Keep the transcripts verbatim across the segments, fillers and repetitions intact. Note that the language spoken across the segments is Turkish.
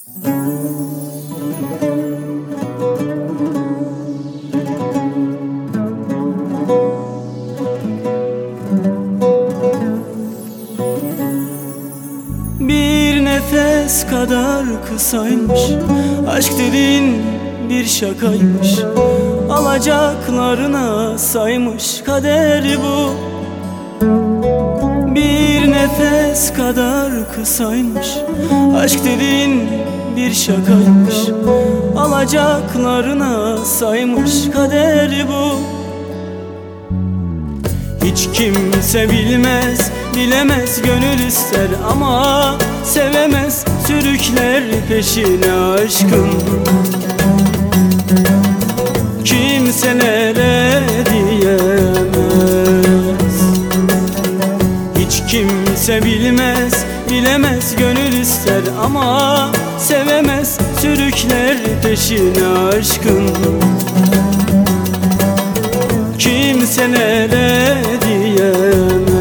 Bir nefes kadar kısaymış, aşk dediğin bir şakaymış. Alacaklarına saymış, kader bu. Bir nefes kadar kısaymış, aşk dediğin bir şakaymış. Alacaklarına saymış, kader bu. Hiç kimse bilmez, bilemez, gönül ister ama sevemez, sürükler peşine aşkın. Kimselere diyemez. Hiç kimse bilmez, bilemez, gönül ister ama sevemez, sürükler peşine aşkın. Kimselere diyemez.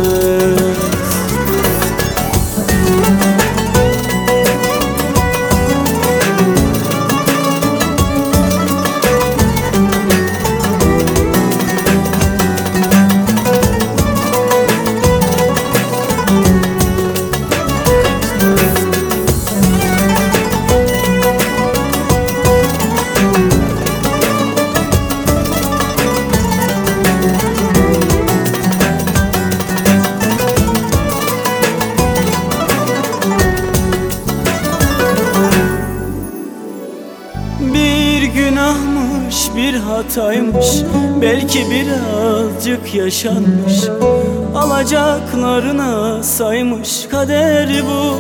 Bir günahmış, bir hataymış, belki birazcık yaşanmış. Alacaklarına saymış, kader bu.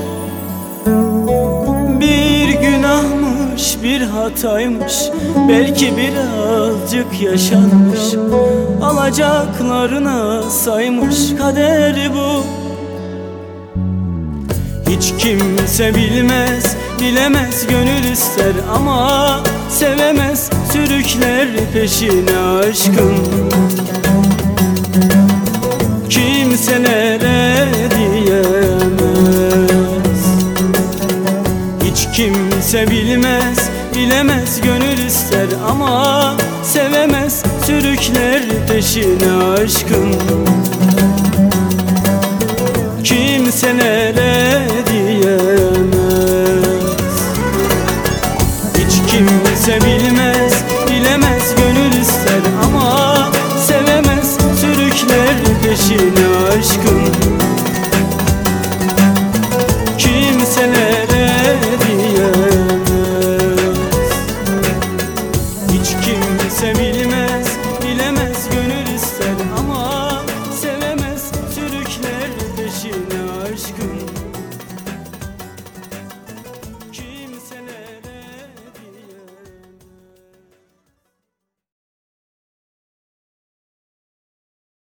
Bir günahmış, bir hataymış, belki birazcık yaşanmış. Alacaklarına saymış, kader bu. Hiç kimse bilmez, bilemez, gönül ister ama sevemez, sürükler peşine aşkın. Kimselere diyemez. Hiç kimse bilmez, bilemez, gönül ister ama sevemez, sürükler peşine aşkın. Kimselere diyemez. Hiç kimse bilmez, bilemez, gönül ister ama sevemez, sürükler peşine aşkın. Kimselere diyemez. Hiç kimse bilmez, bilemez, gönül ister ama sevemez, sürükler peşine aşkın.